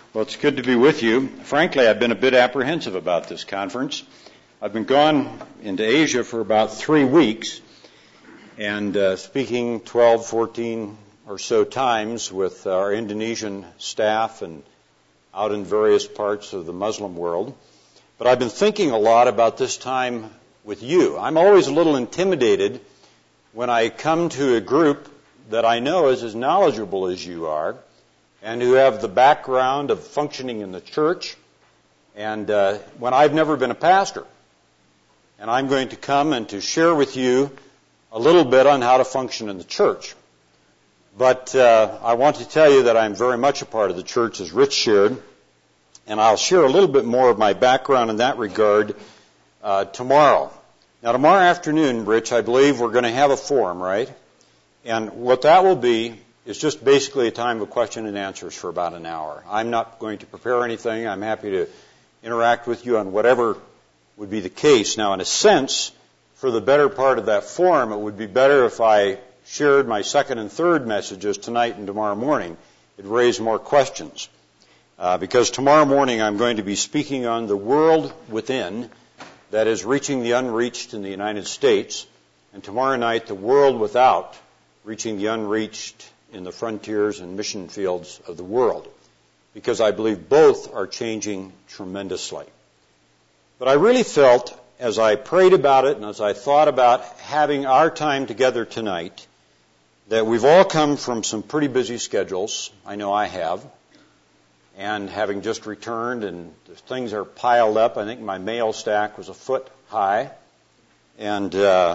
Well, it's good to be with you. Frankly, I've been a bit apprehensive about this conference. I've been gone into Asia for about 3 weeks and speaking 12, 14 or so times with our Indonesian staff and out in various parts of the Muslim world. But I've been thinking a lot about this time with you. I'm always a little intimidated when I come to a group that I know is as knowledgeable as you are and who have the background of functioning in the church, and when I've never been a pastor. And I'm going to come and to share with you a little bit on how to function in the church. But I want to tell you that I'm very much a part of the church, as Rich shared, and I'll share a little bit more of my background in that regard tomorrow. Now, tomorrow afternoon, Rich, I believe we're going to have a forum, right? And what that will be is just basically a time of question and answers for about an hour. I'm not going to prepare anything. I'm happy to interact with you on whatever would be the case. Now, in a sense, for the better part of that forum, it would be better if I shared my second and third messages tonight and tomorrow morning. It'd raise more questions. Because tomorrow morning I'm going to be speaking on the world within, that is reaching the unreached in the United States, and tomorrow night the world without, reaching the unreached in the frontiers and mission fields of the world, because I believe both are changing tremendously. But I really felt, as I prayed about it and as I thought about having our time together tonight, that we've all come from some pretty busy schedules. I know I have. And having just returned, and things are piled up. I think my mail stack was a foot high. And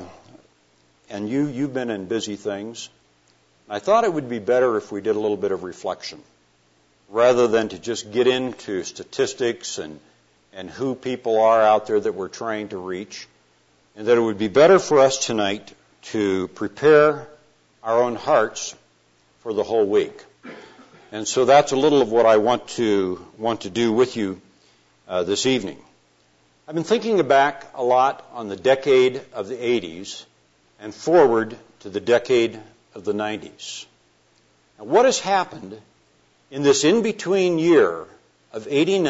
you've been in busy things. I thought it would be better if we did a little bit of reflection, rather than to just get into statistics and who people are out there that we're trying to reach, and that it would be better for us tonight to prepare our own hearts for the whole week. And so that's a little of what I want to do with you this evening. I've been thinking back a lot on the decade of the 80s and forward to the decade of the 90s. Now, what has happened in this in-between year of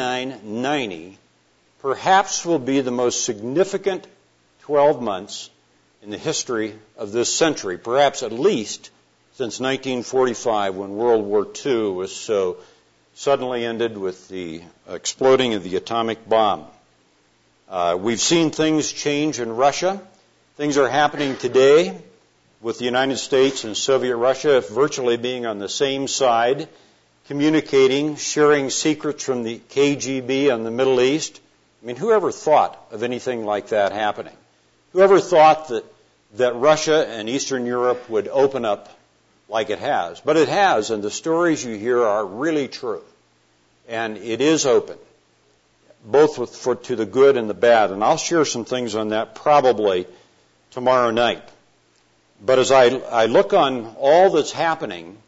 89-90 perhaps will be the most significant 12 months in the history of this century, perhaps at least since 1945, when World War II was so suddenly ended with the exploding of the atomic bomb. We've seen things change in Russia. Things are happening today with the United States and Soviet Russia virtually being on the same side, communicating, sharing secrets from the KGB on the Middle East. I mean, whoever thought of anything like that happening? Whoever thought that Russia and Eastern Europe would open up like it has? But it has, and the stories you hear are really true. And it is open, both to the good and the bad. And I'll share some things on that probably tomorrow night. But as I look on all that's happening,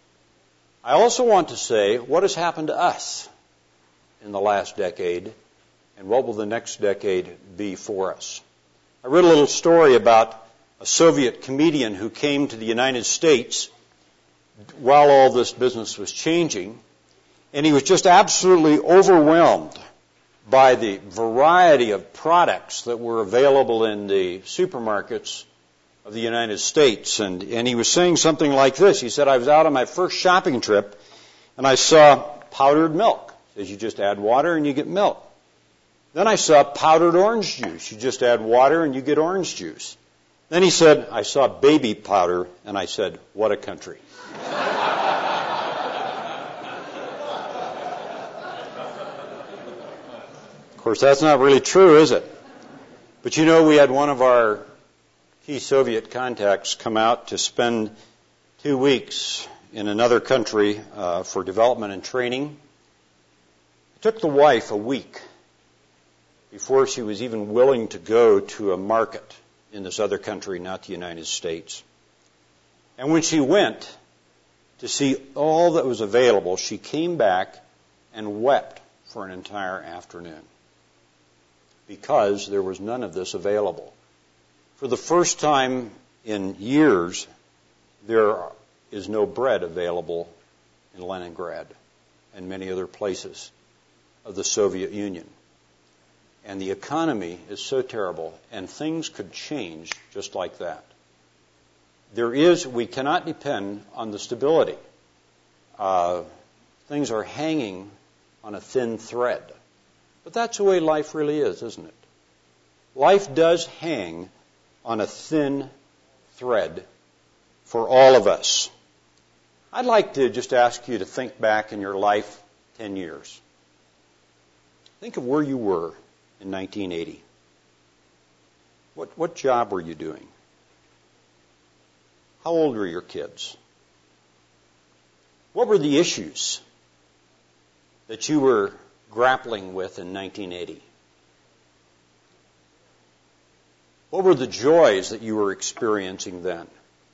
I also want to say what has happened to us in the last decade, and what will the next decade be for us. I read a little story about a Soviet comedian who came to the United States while all this business was changing, and he was just absolutely overwhelmed by the variety of products that were available in the supermarkets of the United States. And he was saying something like this. He said, I was out on my first shopping trip, and I saw powdered milk. It says you just add water and you get milk. Then I saw powdered orange juice. You just add water and you get orange juice. Then he said, I saw baby powder, and I said, what a country. Of course, that's not really true, is it? But you know, we had one of our key Soviet contacts come out to spend 2 weeks in another country for development and training. It took the wife a week before she was even willing to go to a market in this other country, not the United States. And when she went to see all that was available, she came back and wept for an entire afternoon because there was none of this available. For the first time in years, there is no bread available in Leningrad. and many other places of the Soviet Union. And the economy is so terrible, and things could change just like that. We cannot depend on the stability. Things are hanging on a thin thread. But that's the way life really is, isn't it? Life does hang on a thin thread for all of us. I'd like to just ask you to think back in your life 10 years. Think of where you were in 1980. What job were you doing? How old were your kids? What were the issues that you were grappling with in 1980? What were the joys that you were experiencing then?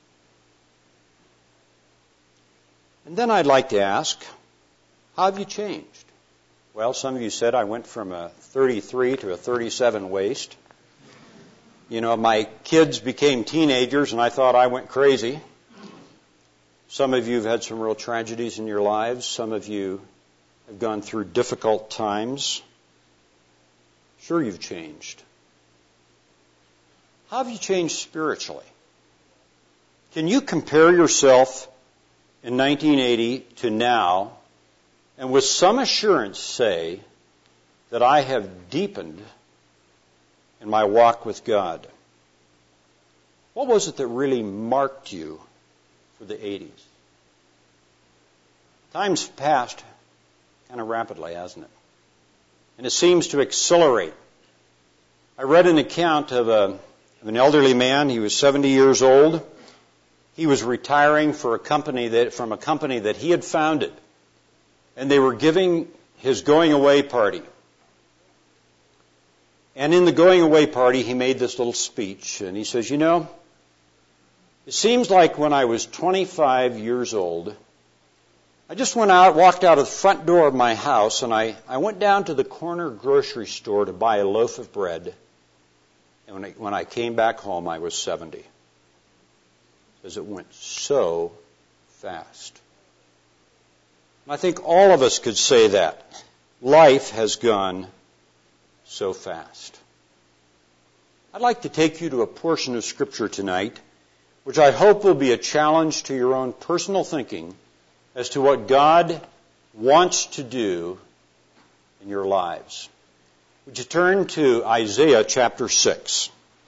And then I'd like to ask, how have you changed? Well, some of you said I went from a 33 to a 37 waist. You know, my kids became teenagers and I thought I went crazy. Some of you have had some real tragedies in your lives. Some of you have gone through difficult times. Sure, you've changed. How have you changed spiritually? Can you compare yourself in 1980 to now and with some assurance say that I have deepened in my walk with God? What was it that really marked you for the 80s? Time's passed kind of rapidly, hasn't it? And it seems to accelerate. I read an account of an elderly man. He was 70 years old. He was retiring from a company that he had founded. And they were giving his going-away party. And in the going-away party, he made this little speech. And he says, you know, it seems like when I was 25 years old, I just walked out of the front door of my house, and I went down to the corner grocery store to buy a loaf of bread. And when I came back home, I was 70. Because it went so fast. And I think all of us could say that. Life has gone so fast. I'd like to take you to a portion of Scripture tonight, which I hope will be a challenge to your own personal thinking as to what God wants to do in your lives. Would you turn to Isaiah chapter 6?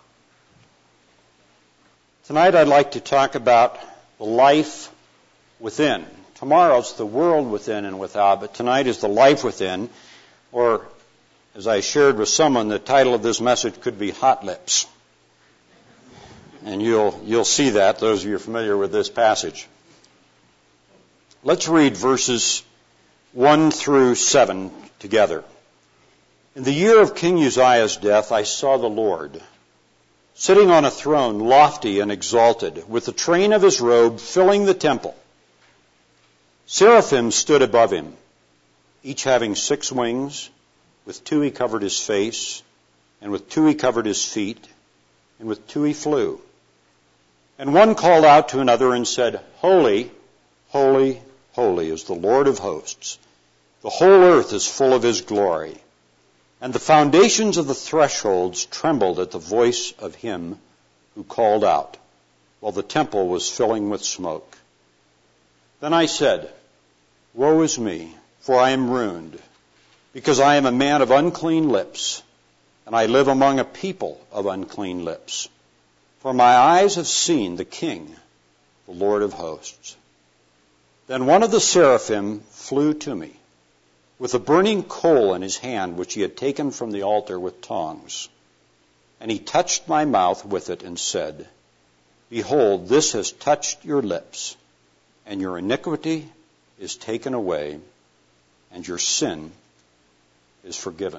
Tonight I'd like to talk about the life within. Tomorrow's the world within and without, but tonight is the life within, or as I shared with someone, the title of this message could be Hot Lips. And you'll see that, those of you familiar with this passage. Let's read verses 1 through 7 together. In the year of King Uzziah's death, I saw the Lord, sitting on a throne lofty and exalted, with the train of his robe filling the temple. Seraphim stood above him, each having 6 wings. With 2 he covered his face, and with 2 he covered his feet, and with 2 he flew. And one called out to another and said, Holy, holy, holy is the Lord of hosts. The whole earth is full of his glory. And the foundations of the thresholds trembled at the voice of him who called out, while the temple was filling with smoke. Then I said, Woe is me, for I am ruined, because I am a man of unclean lips, and I live among a people of unclean lips. For my eyes have seen the King, the Lord of hosts. Then one of the seraphim flew to me, with a burning coal in his hand, which he had taken from the altar with tongs. And he touched my mouth with it and said, Behold, this has touched your lips, and your iniquity is taken away, and your sin is forgiven.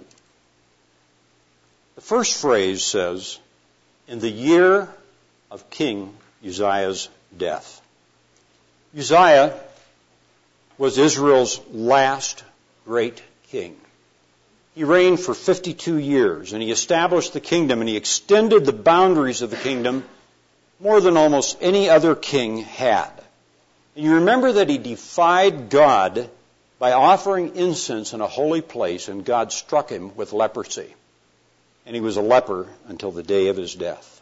The first phrase says, in the year of King Uzziah's death. Uzziah was Israel's last great king. He reigned for 52 years, and he established the kingdom, and he extended the boundaries of the kingdom more than almost any other king had. And you remember that he defied God by offering incense in a holy place, and God struck him with leprosy. And he was a leper until the day of his death.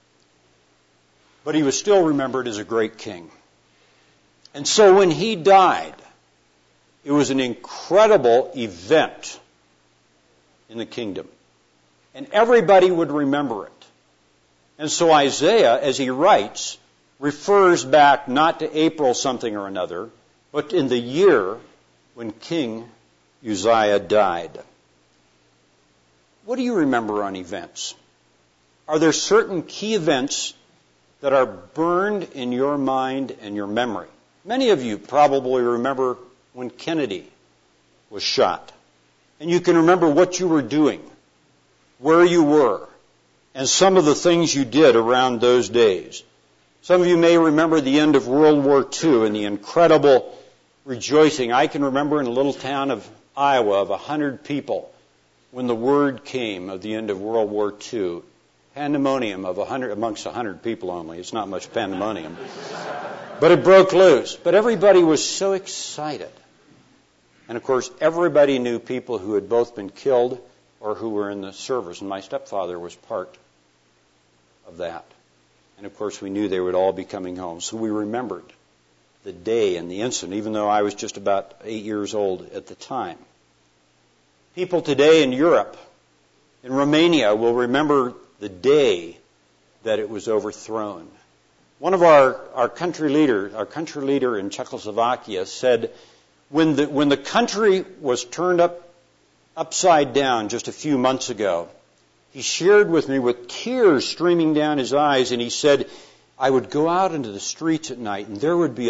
But he was still remembered as a great king. And so when he died, it was an incredible event in the kingdom. And everybody would remember it. And so Isaiah, as he writes, refers back not to April something or another, but in the year when King Uzziah died. What do you remember on events? Are there certain key events that are burned in your mind and your memory? Many of you probably remember when Kennedy was shot. And you can remember what you were doing, where you were, and some of the things you did around those days. Some of you may remember the end of World War II and the incredible rejoicing. I can remember in a little town of Iowa of 100 people when the word came of the end of World War II. Pandemonium of 100 amongst 100 people only. It's not much pandemonium. But it broke loose. But everybody was so excited. And of course, everybody knew people who had both been killed or who were in the service. And my stepfather was part of that. And of course, we knew they would all be coming home. So we remembered the day and the incident, even though I was just about 8 years old at the time. People today in Europe, in Romania, will remember the day that it was overthrown. One of our country leader in Czechoslovakia said, when the country was turned upside down just a few months ago, he shared with me with tears streaming down his eyes, and he said, I would go out into the streets at night, and there would be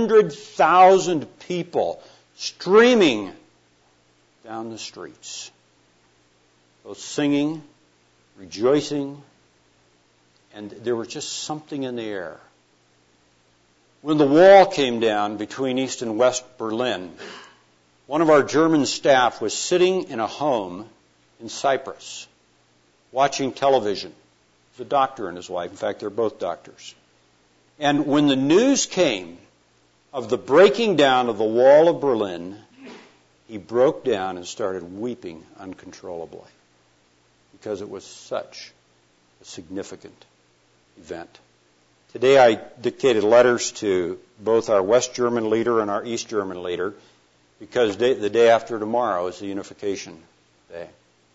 100,000 people streaming down the streets, both singing, rejoicing, and there was just something in the air. When the wall came down between East and West Berlin, one of our German staff was sitting in a home in Cyprus, watching television. The doctor and his wife, in fact, they're both doctors. And when the news came of the breaking down of the wall of Berlin, he broke down and started weeping uncontrollably because it was such a significant event. Today I dictated letters to both our West German leader and our East German leader because the day after tomorrow is the Unification Day.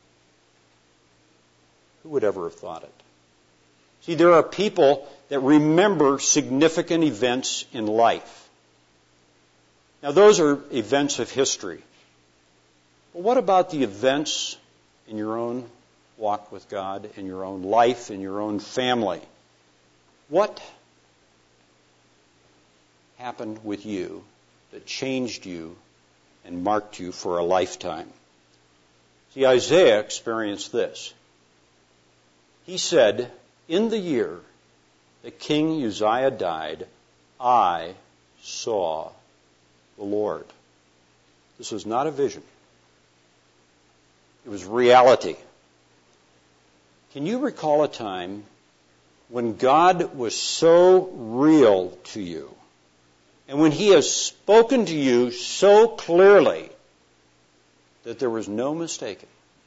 Who would ever have thought it? See, there are people that remember significant events in life. Now, those are events of history. But what about the events in your own walk with God, in your own life, in your own family? What happened with you that changed you and marked you for a lifetime? See, Isaiah experienced this. He said, in the year that King Uzziah died, I saw the Lord. This was not a vision. It was reality. Can you recall a time when God was so real to you and when He has spoken to you so clearly that there was no mistaking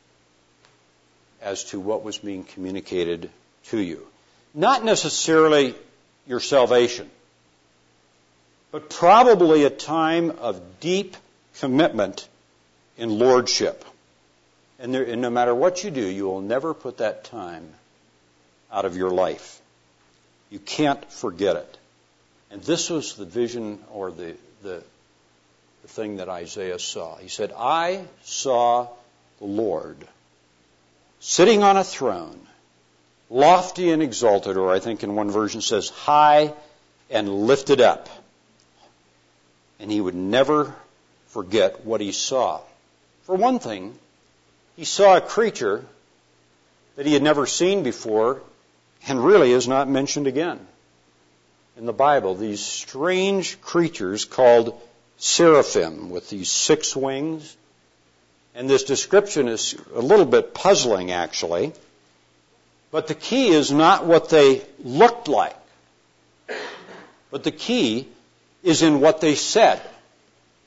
as to what was being communicated to you? Not necessarily your salvation, but probably a time of deep commitment in lordship. And no matter what you do, you will never put that time out of your life. You can't forget it. And this was the vision or the thing that Isaiah saw. He said, I saw the Lord sitting on a throne, lofty and exalted, or I think in one version says high and lifted up. And he would never forget what he saw. For one thing, he saw a creature that he had never seen before and really is not mentioned again in the Bible. These strange creatures called seraphim with these 6 wings. And this description is a little bit puzzling, actually. But the key is not what they looked like. But the key is in what they said.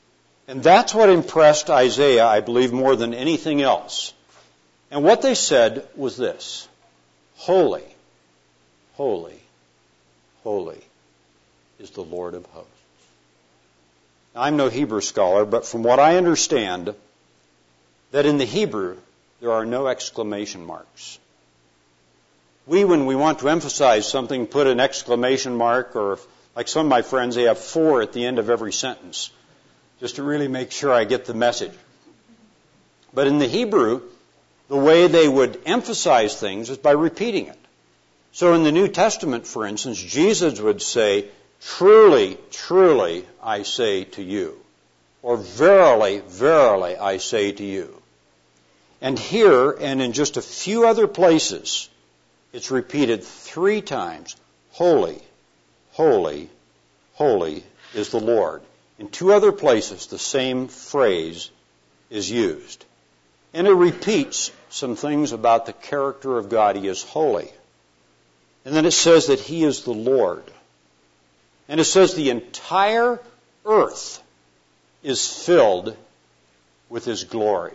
And that's what impressed Isaiah, I believe, more than anything else. And what they said was this: holy, holy, holy is the Lord of hosts. Now, I'm no Hebrew scholar, but from what I understand, that in the Hebrew, there are no exclamation marks. We, when we want to emphasize something, put an exclamation mark, or like some of my friends, they have 4 at the end of every sentence, just to really make sure I get the message. But in the Hebrew, the way they would emphasize things is by repeating it. So in the New Testament, for instance, Jesus would say, truly, truly, I say to you. Or verily, verily, I say to you. And here, and in just a few other places, it's repeated 3 times. Holy, holy, holy is the Lord. In 2 other places, the same phrase is used. And it repeats some things about the character of God. He is holy. And then it says that He is the Lord. And it says the entire earth is filled with His glory.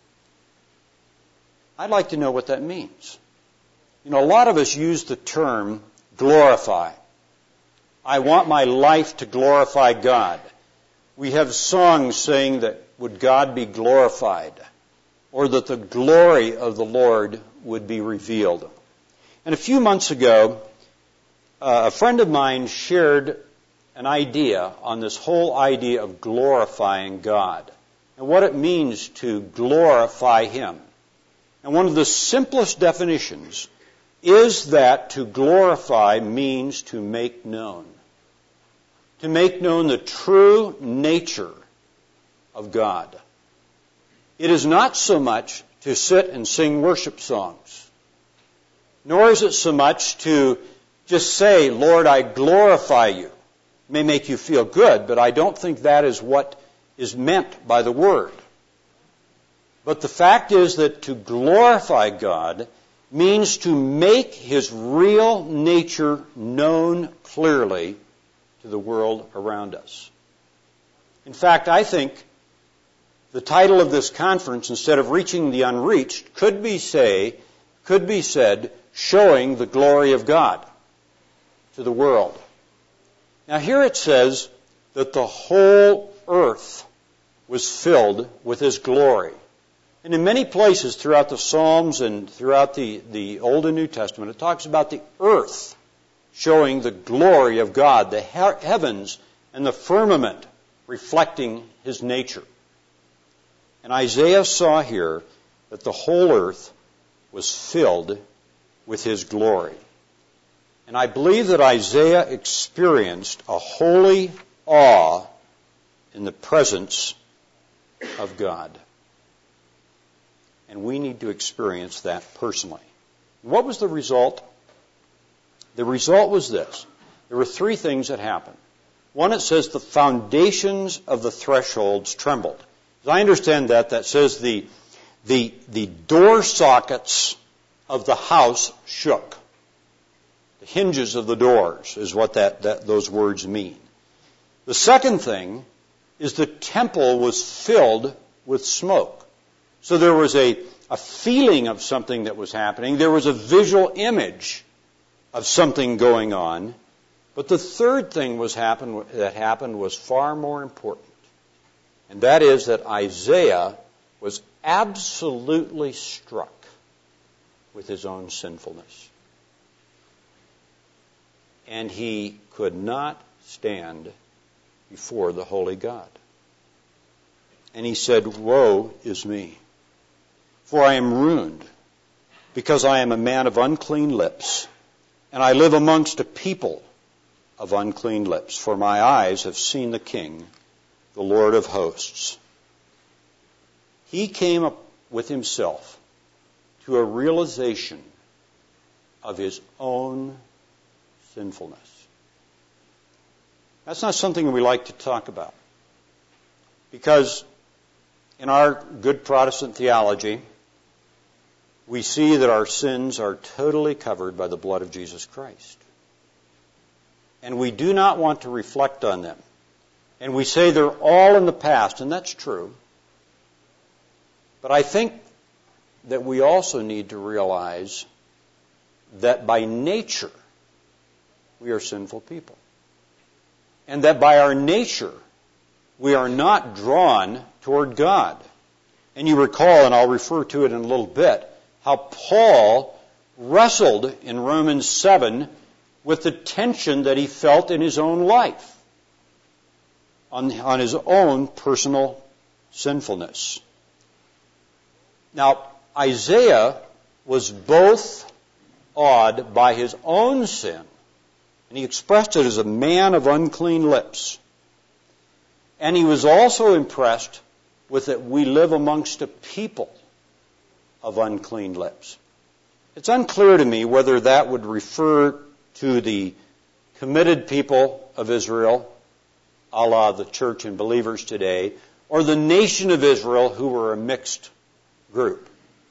I'd like to know what that means. You know, a lot of us use the term glorify. I want my life to glorify God. We have songs saying that would God be glorified, or that the glory of the Lord would be revealed. And a few months ago, a friend of mine shared an idea on this whole idea of glorifying God and what it means to glorify Him. And one of the simplest definitions is that to glorify means to make known. To make known the true nature of God. It is not so much to sit and sing worship songs, nor is it so much to just say, Lord, I glorify you. It may make you feel good, but I don't think that is what is meant by the word. But the fact is that to glorify God means to make His real nature known clearly to the world around us. In fact, I think the title of this conference, instead of Reaching the Unreached, could be said, Showing the Glory of God to the world. Now here it says that the whole earth was filled with His glory. And in many places throughout the Psalms and throughout the Old and New Testament, it talks about the earth showing the glory of God, the heavens and the firmament reflecting His nature. And Isaiah saw here that the whole earth was filled with His glory. And I believe that Isaiah experienced a holy awe in the presence of God. And we need to experience that personally. What was the result? The result was this. There were 3 things that happened. One, it says the foundations of the thresholds trembled. As I understand that says the door sockets of the house shook. The hinges of the doors is what those words mean. The second thing is the temple was filled with smoke. So there was a feeling of something that was happening. There was a visual image of something going on. But the third thing that happened was far more important. And that is that Isaiah was absolutely struck with his own sinfulness. And he could not stand before the holy God. And he said, "Woe is me, for I am ruined, because I am a man of unclean lips, and I live amongst a people of unclean lips, for my eyes have seen the King, the Lord of hosts." He came up with himself to a realization of his own sinfulness. That's not something we like to talk about, because in our good Protestant theology, we see that our sins are totally covered by the blood of Jesus Christ. And we do not want to reflect on them. And we say they're all in the past, and that's true. But I think that we also need to realize that by nature, we are sinful people. And that by our nature, we are not drawn toward God. And you recall, and I'll refer to it in a little bit, how Paul wrestled in Romans 7 with the tension that he felt in his own life, on his own personal sinfulness. Now, Isaiah was both awed by his own sin, and he expressed it as a man of unclean lips. And he was also impressed with that we live amongst a people of unclean lips. It's unclear to me whether that would refer to the committed people of Israel, a la the church and believers today, or the nation of Israel, who were a mixed group.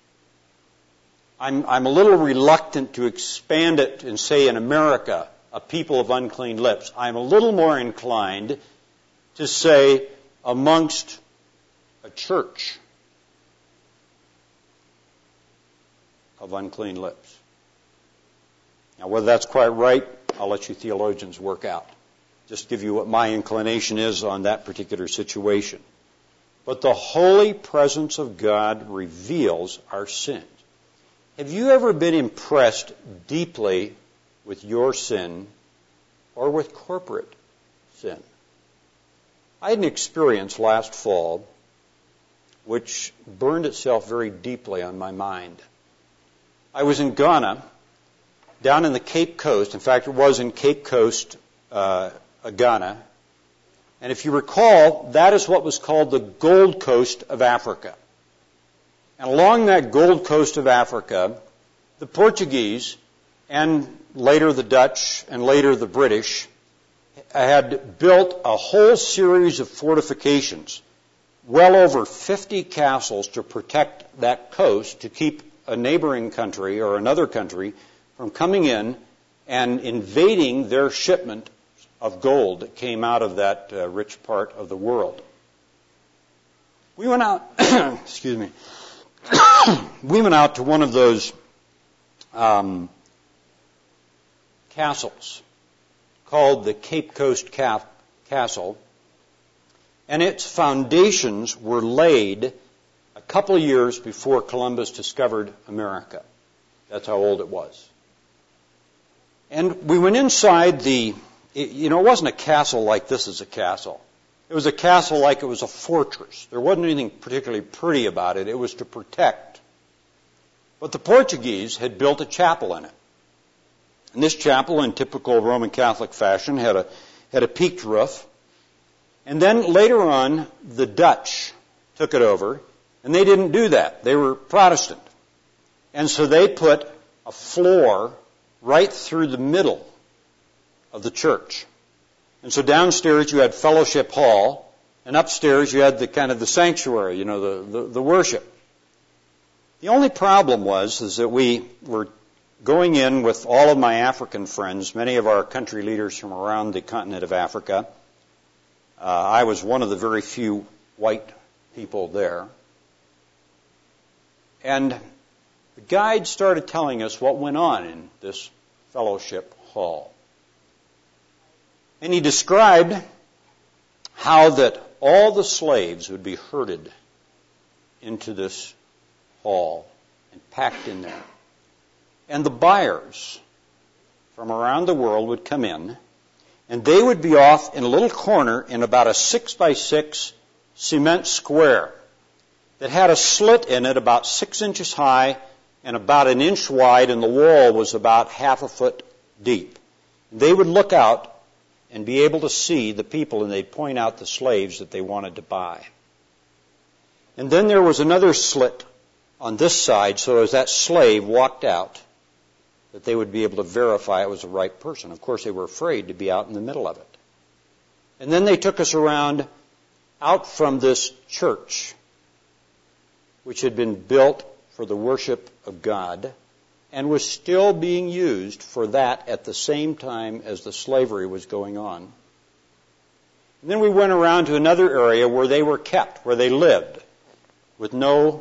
I'm a little reluctant to expand it and say in America, a people of unclean lips. I'm a little more inclined to say amongst a church of unclean lips. Now, whether that's quite right, I'll let you theologians work out. Just give you what my inclination is on that particular situation. But the holy presence of God reveals our sins. Have you ever been impressed deeply with your sin or with corporate sin? I had an experience last fall which burned itself very deeply on my mind. I was in Ghana, down in the Cape Coast. In fact, it was in Cape Coast, Ghana. And if you recall, that is what was called the Gold Coast of Africa. And along that Gold Coast of Africa, the Portuguese and later the Dutch and later the British had built a whole series of fortifications, well over 50 castles to protect that coast, to keep a neighboring country or another country from coming in and invading their shipment of gold that came out of that rich part of the world. We went out, excuse me, we went out to one of those castles called the Cape Coast Castle, and its foundations were laid a couple of years before Columbus discovered America. That's how old it was. And we went inside it wasn't a castle like this is a castle. It was a castle like it was a fortress. There wasn't anything particularly pretty about it. It was to protect. But the Portuguese had built a chapel in it. And this chapel, in typical Roman Catholic fashion, had a peaked roof. And then later on, the Dutch took it over, and they didn't do that. They were Protestant. And so they put a floor right through the middle of the church. And so downstairs you had fellowship hall, and upstairs you had the kind of the sanctuary, the worship. The only problem is that we were going in with all of my African friends, many of our country leaders from around the continent of Africa. I was one of the very few white people there. And the guide started telling us what went on in this fellowship hall. And he described how that all the slaves would be herded into this hall and packed in there. And the buyers from around the world would come in, and they would be off in a little corner in about a 6x6 cement square that had a slit in it about 6 inches high and about an inch wide, and the wall was about half a foot deep. They would look out and be able to see the people, and they'd point out the slaves that they wanted to buy. And then there was another slit on this side, so as that slave walked out, that they would be able to verify it was the right person. Of course, they were afraid to be out in the middle of it. And then they took us around out from this church, which had been built for the worship of God, and was still being used for that at the same time as the slavery was going on. And then we went around to another area where they were kept, where they lived, with no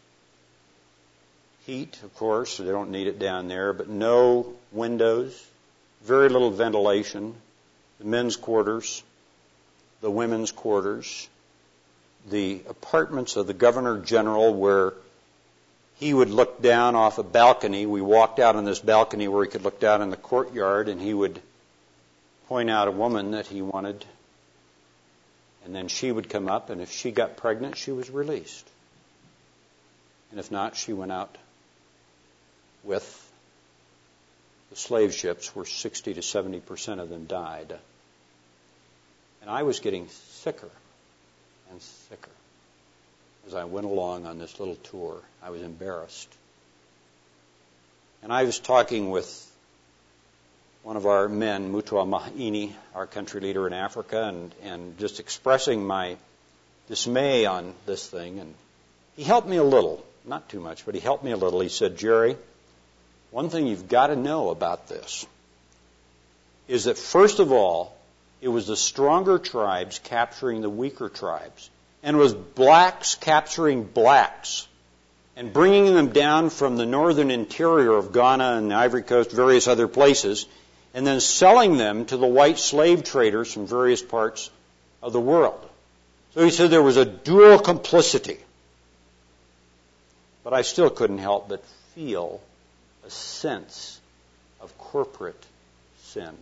heat, of course, so they don't need it down there, but no windows, very little ventilation, the men's quarters, the women's quarters, the apartments of the Governor General where he would look down off a balcony. We walked out on this balcony where he could look down in the courtyard, and he would point out a woman that he wanted, and then she would come up, and if she got pregnant, she was released. And if not, she went out with the slave ships where 60 to 70% of them died. And I was getting sicker and sicker as I went along on this little tour. I was embarrassed. And I was talking with one of our men, Mutua Mahini, our country leader in Africa, and just expressing my dismay on this thing. And he helped me a little, not too much, but he helped me a little. He said, Jerry, one thing you've got to know about this is that, first of all, it was the stronger tribes capturing the weaker tribes. And it was blacks capturing blacks and bringing them down from the northern interior of Ghana and the Ivory Coast, various other places, and then selling them to the white slave traders from various parts of the world. So he said there was a dual complicity. But I still couldn't help but feel a sense of corporate sin.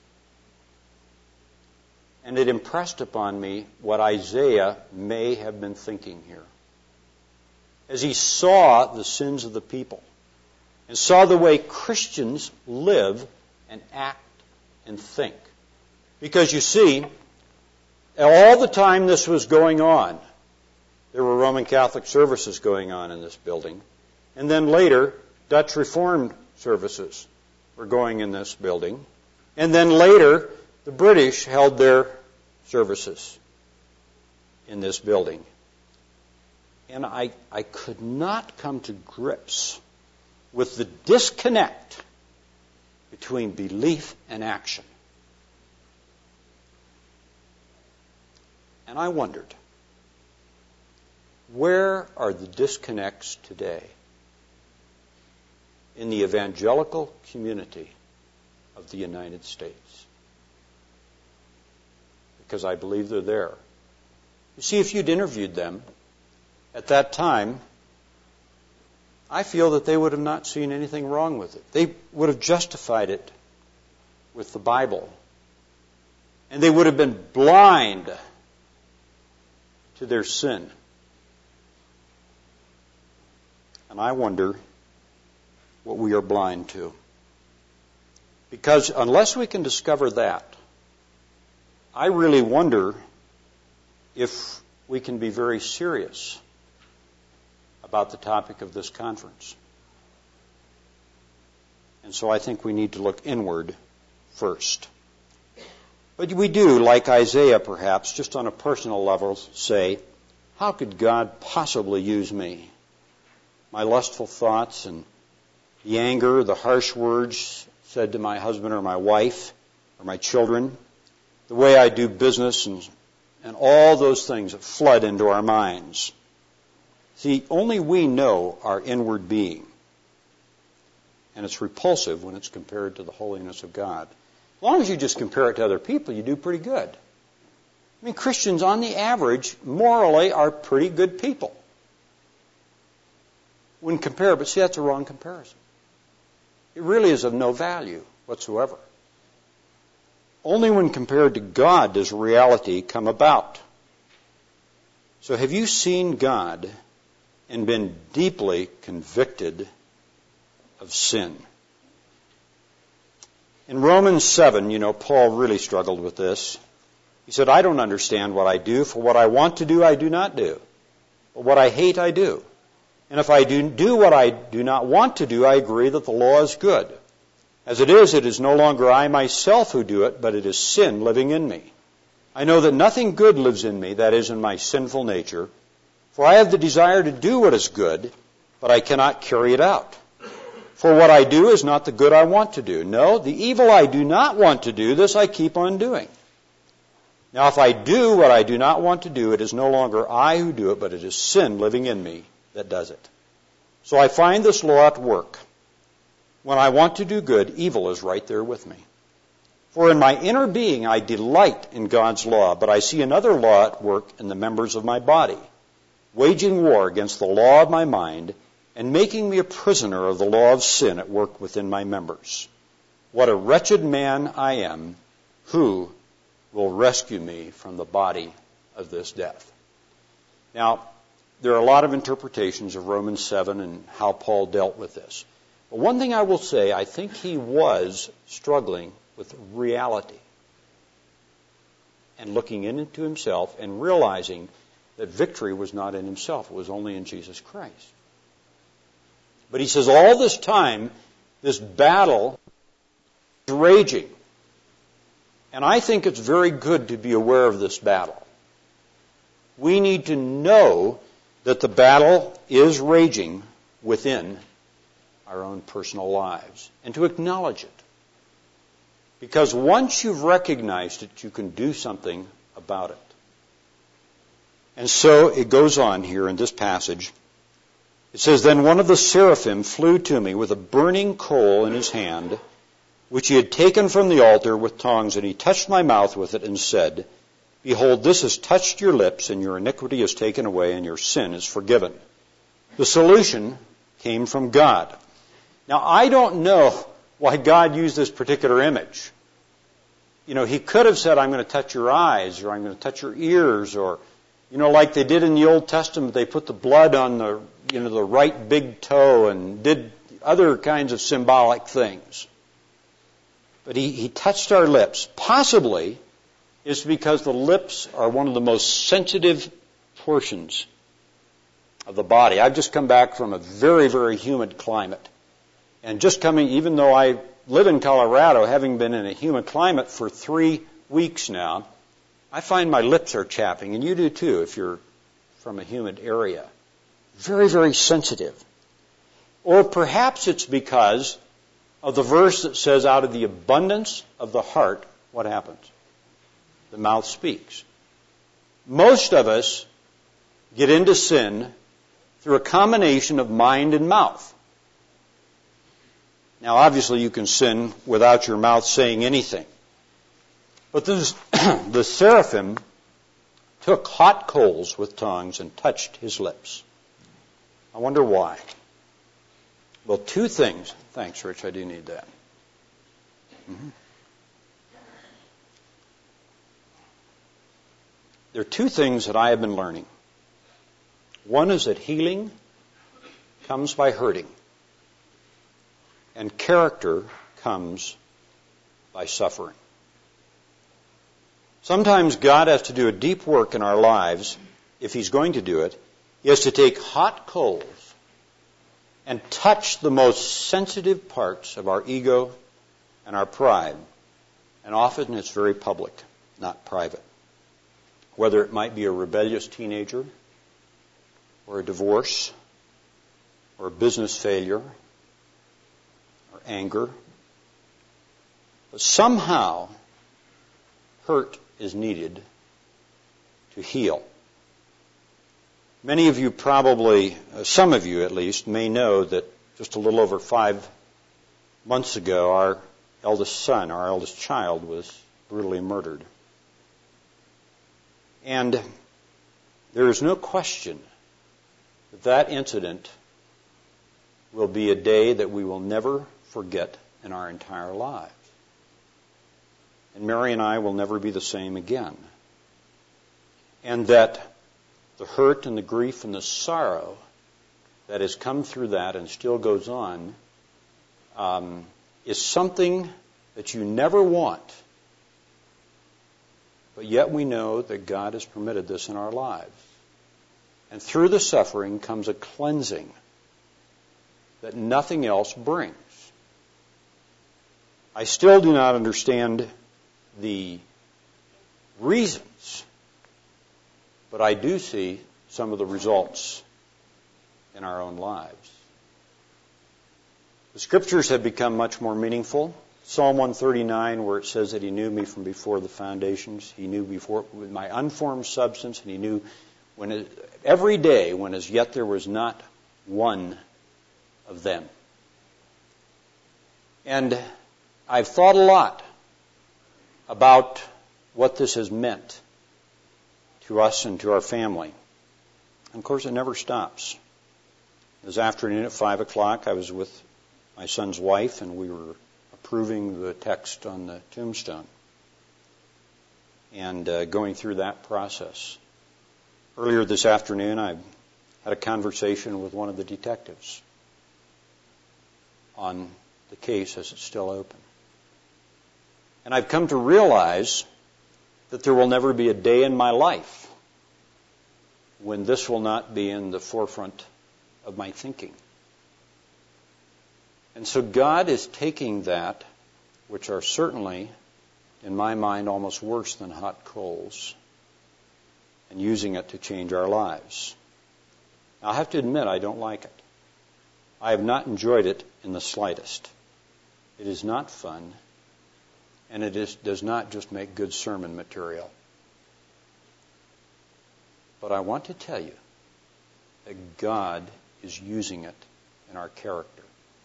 And it impressed upon me what Isaiah may have been thinking here. As he saw the sins of the people and saw the way Christians live and act and think. Because you see, all the time this was going on, there were Roman Catholic services going on in this building. And then later, Dutch Reformed services were going in this building. And then later, the British held their services in this building. And I could not come to grips with the disconnect between belief and action. And I wondered, where are the disconnects today in the evangelical community of the United States? Because I believe they're there. You see, if you'd interviewed them at that time, I feel that they would have not seen anything wrong with it. They would have justified it with the Bible. And they would have been blind to their sin. And I wonder what we are blind to. Because unless we can discover that, I really wonder if we can be very serious about the topic of this conference. And so I think we need to look inward first. But we do, like Isaiah perhaps, just on a personal level, say, how could God possibly use me? My lustful thoughts and the anger, the harsh words said to my husband or my wife or my children, the way I do business and all those things that flood into our minds. See, only we know our inward being. And it's repulsive when it's compared to the holiness of God. As long as you just compare it to other people, you do pretty good. I mean, Christians on the average, morally, are pretty good people. When compared, but see, that's a wrong comparison. It really is of no value whatsoever. Only when compared to God does reality come about. So have you seen God and been deeply convicted of sin? In Romans 7, Paul really struggled with this. He said, I don't understand what I do, for what I want to do, I do not do. But what I hate, I do. And if I do what I do not want to do, I agree that the law is good. As it is no longer I myself who do it, but it is sin living in me. I know that nothing good lives in me, that is, in my sinful nature. For I have the desire to do what is good, but I cannot carry it out. For what I do is not the good I want to do. No, the evil I do not want to do, this I keep on doing. Now, if I do what I do not want to do, it is no longer I who do it, but it is sin living in me that does it. So I find this law at work. When I want to do good, evil is right there with me. For in my inner being I delight in God's law, but I see another law at work in the members of my body, waging war against the law of my mind and making me a prisoner of the law of sin at work within my members. What a wretched man I am, who will rescue me from the body of this death. Now, there are a lot of interpretations of Romans 7 and how Paul dealt with this. But one thing I will say, I think he was struggling with reality and looking into himself and realizing that victory was not in himself. It was only in Jesus Christ. But he says all this time, this battle is raging. And I think it's very good to be aware of this battle. We need to know that the battle is raging within our own personal lives and to acknowledge it. Because once you've recognized it, you can do something about it. And so it goes on here in this passage. It says, Then one of the seraphim flew to me with a burning coal in his hand, which he had taken from the altar with tongs, and he touched my mouth with it and said, Behold, this has touched your lips, and your iniquity is taken away, and your sin is forgiven. The solution came from God. Now, I don't know why God used this particular image. You know, he could have said, I'm going to touch your eyes, or I'm going to touch your ears, or, you know, like they did in the Old Testament, they put the blood on the right big toe and did other kinds of symbolic things. But he touched our lips. Possibly it's because the lips are one of the most sensitive portions of the body. I've just come back from a very, very humid climate. And just coming, even though I live in Colorado, having been in a humid climate for 3 weeks now, I find my lips are chapping, and you do too if you're from a humid area. Very, very sensitive. Or perhaps it's because of the verse that says, out of the abundance of the heart, what happens? The mouth speaks. Most of us get into sin through a combination of mind and mouth. Now, obviously, you can sin without your mouth saying anything. But the seraphim took hot coals with tongs and touched his lips. I wonder why. Well, 2 things. Thanks, Rich. I do need that. There are 2 things that I have been learning. One is that healing comes by hurting, and character comes by suffering. Sometimes God has to do a deep work in our lives. If he's going to do it, he has to take hot coals and touch the most sensitive parts of our ego and our pride. And often it's very public, not private. Whether it might be a rebellious teenager, or a divorce, or a business failure, or anger. But somehow, hurt is needed to heal. Many of you probably, some of you at least, may know that just a little over 5 months ago, our eldest son, our eldest child, was brutally murdered. And there is no question that that incident will be a day that we will never forget in our entire lives. And Mary and I will never be the same again. And that the hurt and the grief and the sorrow that has come through that and still goes on is something that you never want. But yet we know that God has permitted this in our lives. And through the suffering comes a cleansing that nothing else brings. I still do not understand the reasons, but I do see some of the results in our own lives. The Scriptures have become much more meaningful. Psalm 139, where it says that He knew me from before the foundations. He knew before with my unformed substance, and He knew every day when as yet there was not one of them. And I've thought a lot about what this has meant to us and to our family. And of course, it never stops. This afternoon at 5 o'clock, I was with my son's wife, and we were approving the text on the tombstone and going through that process. Earlier this afternoon, I had a conversation with one of the detectives on the case as it's still open. And I've come to realize that there will never be a day in my life when this will not be in the forefront of my thinking. And so God is taking that, which are certainly, in my mind, almost worse than hot coals, and using it to change our lives. Now, I have to admit, I don't like it. I have not enjoyed it in the slightest. It is not fun, and it does not just make good sermon material. But I want to tell you that God is using it in our character.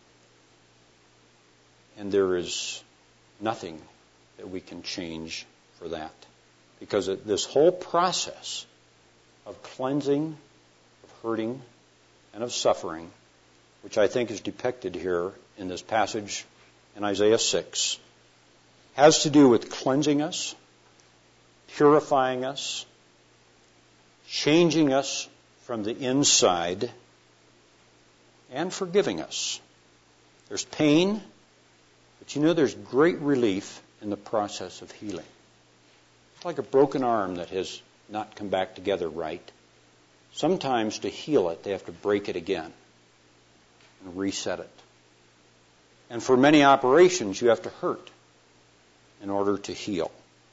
And there is nothing that we can change for that. Because this whole process of cleansing, of hurting, and of suffering, which I think is depicted here in this passage in Isaiah 6, has to do with cleansing us, purifying us, changing us from the inside, and forgiving us. There's pain, but there's great relief in the process of healing. It's like a broken arm that has not come back together right. Sometimes to heal it, they have to break it again and reset it. And for many operations, you have to hurt in order to heal.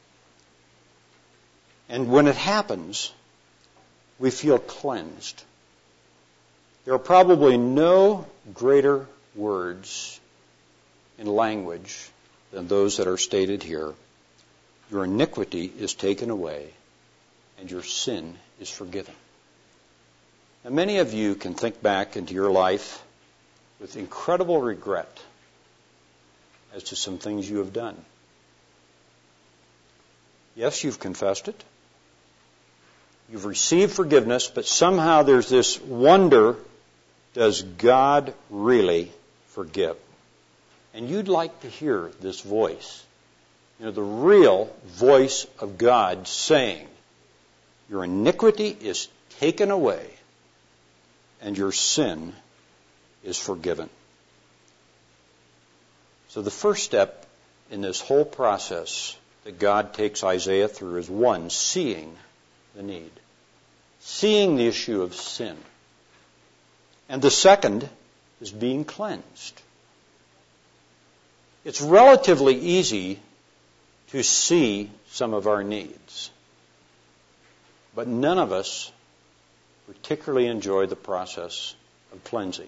And when it happens, we feel cleansed. There are probably no greater words in language than those that are stated here. Your iniquity is taken away, and your sin is forgiven. Now, many of you can think back into your life with incredible regret as to some things you have done. Yes, you've confessed it. You've received forgiveness, but somehow there's this wonder, does God really forgive? And you'd like to hear this voice, the real voice of God saying, your iniquity is taken away and your sin is forgiven. So the first step in this whole process that God takes Isaiah through is one, seeing the need, seeing the issue of sin. And the second is being cleansed. It's relatively easy to see some of our needs, but none of us particularly enjoy the process of cleansing.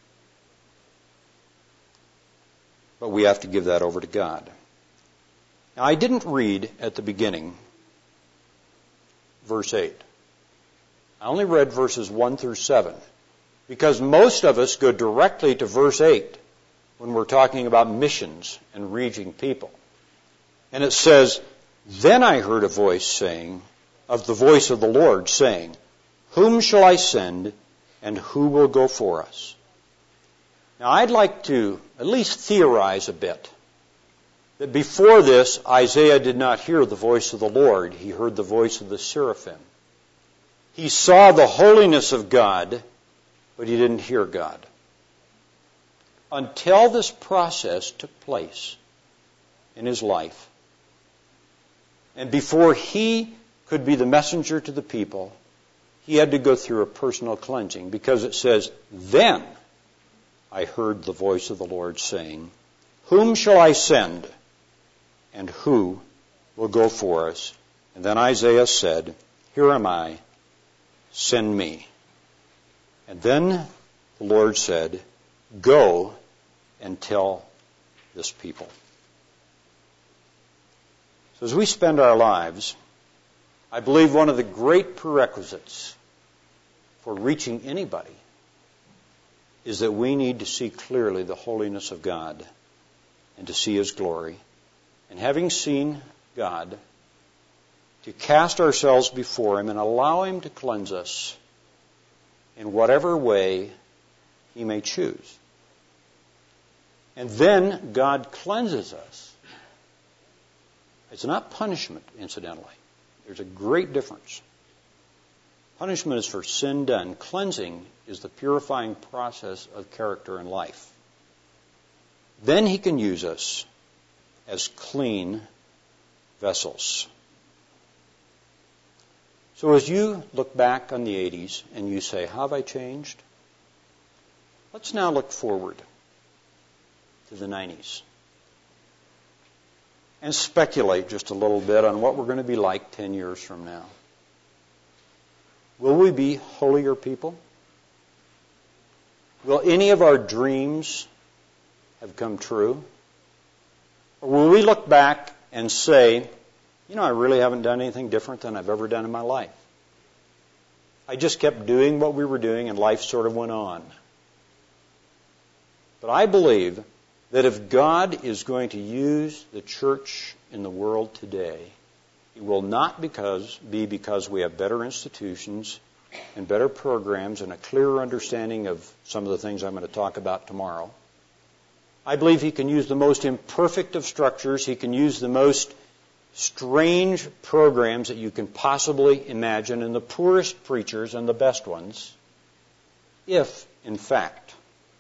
But we have to give that over to God. Now, I didn't read at the beginning verse 8. I only read verses 1 through 7 because most of us go directly to verse 8 when we're talking about missions and reaching people. And it says, then I heard a voice saying, of the voice of the Lord saying, whom shall I send and who will go for us? Now I'd like to at least theorize a bit that before this, Isaiah did not hear the voice of the Lord. He heard the voice of the seraphim. He saw the holiness of God, but he didn't hear God. Until this process took place in his life, and before he could be the messenger to the people, he had to go through a personal cleansing, because it says, then I heard the voice of the Lord saying, whom shall I send, and who will go for us? And then Isaiah said, here am I, send me. And then the Lord said, go and tell this people. So as we spend our lives, I believe one of the great prerequisites for reaching anybody is that we need to see clearly the holiness of God and to see His glory. And having seen God, to cast ourselves before Him and allow Him to cleanse us in whatever way He may choose. And then God cleanses us. It's not punishment, incidentally. There's a great difference. Punishment is for sin done. Cleansing is the purifying process of character and life. Then He can use us as clean vessels. So as you look back on the 80s and you say, how have I changed? Let's now look forward to the 90s and speculate just a little bit on what we're going to be like 10 years from now. Will we be holier people? Will any of our dreams have come true? Or will we look back and say, I really haven't done anything different than I've ever done in my life. I just kept doing what we were doing and life sort of went on. But I believe that if God is going to use the church in the world today, it will not be because we have better institutions and better programs and a clearer understanding of some of the things I'm going to talk about tomorrow. I believe He can use the most imperfect of structures. He can use the most strange programs that you can possibly imagine and the poorest preachers and the best ones, if, in fact,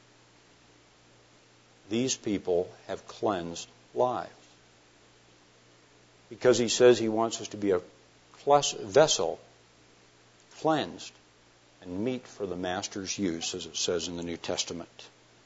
these people have cleansed lives. Because He says He wants us to be a vessel cleansed and meet for the Master's use, as it says in the New Testament.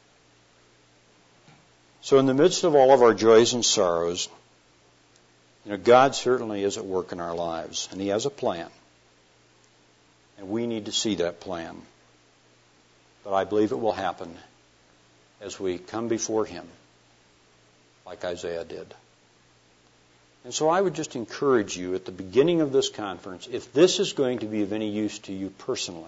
So in the midst of all of our joys and sorrows, God certainly is at work in our lives, and He has a plan. And we need to see that plan. But I believe it will happen as we come before Him, like Isaiah did. And so I would just encourage you at the beginning of this conference, if this is going to be of any use to you personally,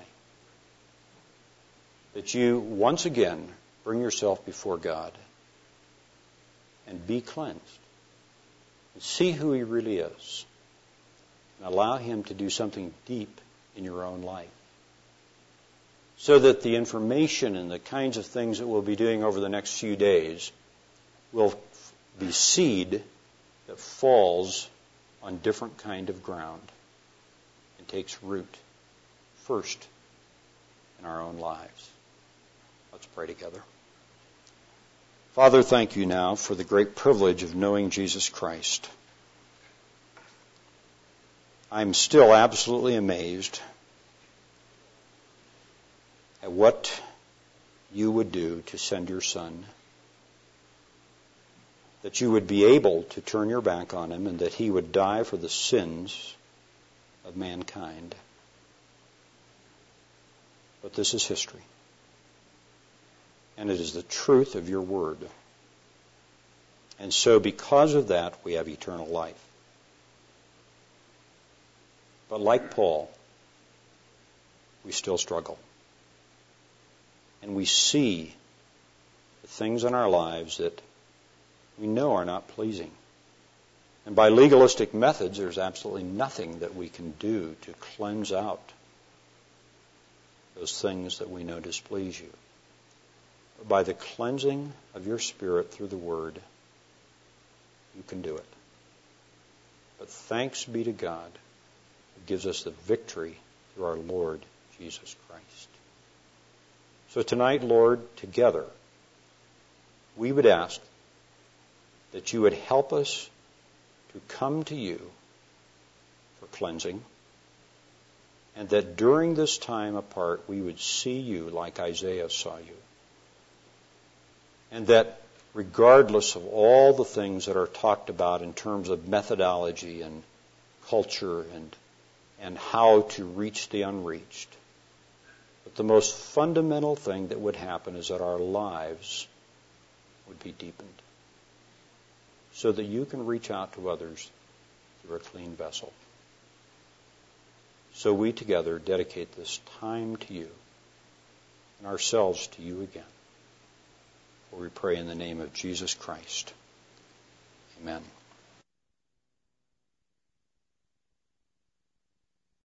that you once again bring yourself before God and be cleansed. And see who He really is. And allow Him to do something deep in your own life. So that the information and the kinds of things that we'll be doing over the next few days will be seed that falls on different kind of ground and takes root first in our own lives. Let's pray together. Father, thank You now for the great privilege of knowing Jesus Christ. I'm still absolutely amazed at what You would do to send Your Son, that You would be able to turn Your back on Him and that He would die for the sins of mankind. But this is history. And it is the truth of Your word. And so because of that, we have eternal life. But like Paul, we still struggle. And we see the things in our lives that we know are not pleasing. And by legalistic methods, there's absolutely nothing that we can do to cleanse out those things that we know displease You. But by the cleansing of Your Spirit through the Word, You can do it. But thanks be to God who gives us the victory through our Lord Jesus Christ. So tonight, Lord, together, we would ask that You would help us to come to You for cleansing, and that during this time apart we would see You like Isaiah saw You. And that regardless of all the things that are talked about in terms of methodology and culture and how to reach the unreached, but the most fundamental thing that would happen is that our lives would be deepened so that You can reach out to others You're a clean vessel. So we together dedicate this time to you and ourselves to you again. For we pray in the name of Jesus Christ. Amen.